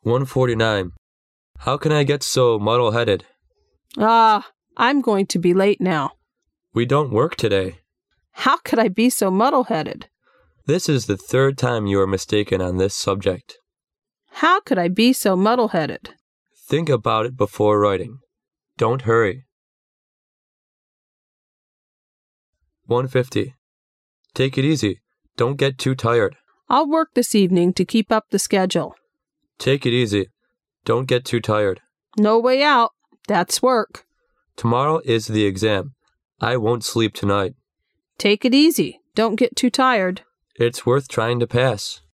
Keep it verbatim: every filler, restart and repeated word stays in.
one forty-nine. How can I get so muddle-headed? Ah, I'm going to be late now. We don't work today. How could I be so muddle-headed? This is the third time you are mistaken on this subject. How could I be so muddle-headed? Think about it before writing. Don't hurry. one fifty. Take it easy. Don't get too tired. I'll work this evening to keep up the schedule. Take it easy. Don't get too tired. No way out. That's work. Tomorrow is the exam. I won't sleep tonight. Take it easy. Don't get too tired. It's worth trying to pass.